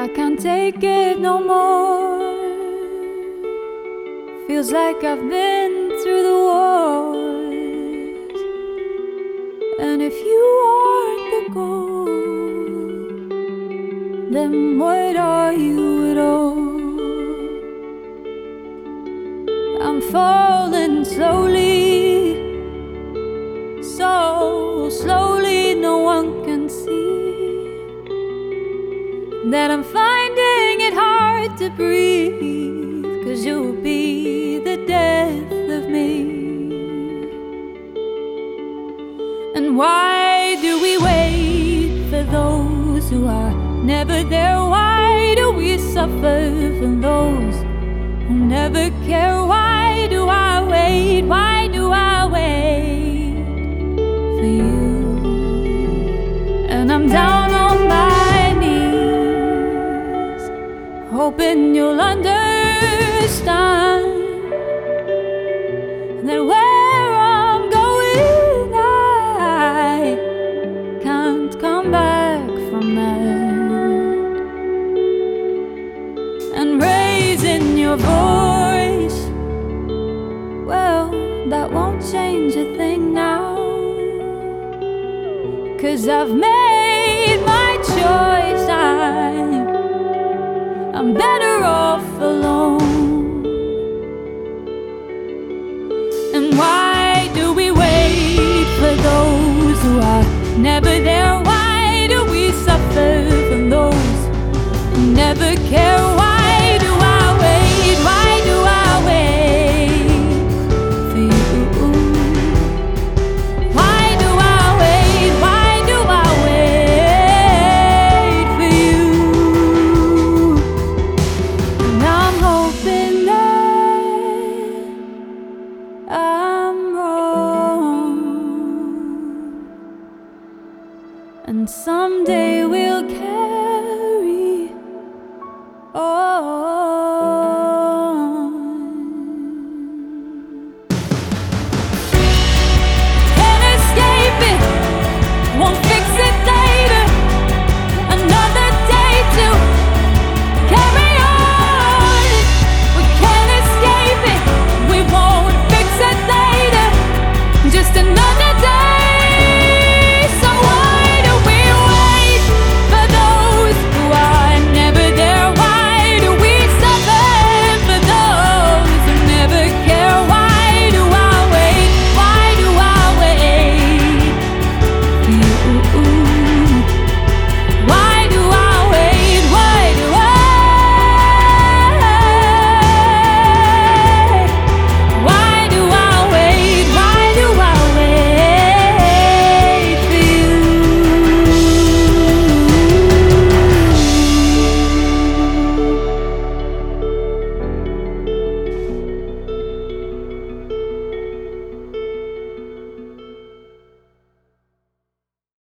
I can't take it no more. Feels like I've been through the wars, and if you aren't the goal, then what are you at all? I'm falling slowly, so slowly no one can see that I'm finding it hard to breathe, 'cause you'll be the death of me. And why do we wait for those who are never there? Why do we suffer from those who never care? Why do I wait? Why do I wait for you? And I'm down on my knees, hoping you'll understand that where I'm going, I can't come back from that. And raising your voice, well, that won't change a thing now, 'cause I've made my choice. I'm better off alone. And why do we wait for those who are never there? Why do we suffer from those who never care? Why do I wait? Why do I wait for you? Why do I wait? Why do I wait for you? And I'm hoping that I'm wrong, and someday we'll care.